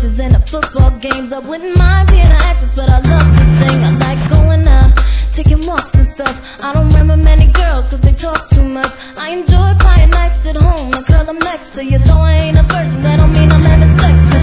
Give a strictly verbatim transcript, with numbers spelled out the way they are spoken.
bitches and the football games. I wouldn't mind being an actress, but I love to sing. I like going out, taking walks and stuff. I don't remember many girls cause they talk too much. I enjoy quiet nights at home. The girl I'm next to, you know I ain't a virgin, that don't mean I'm having sex.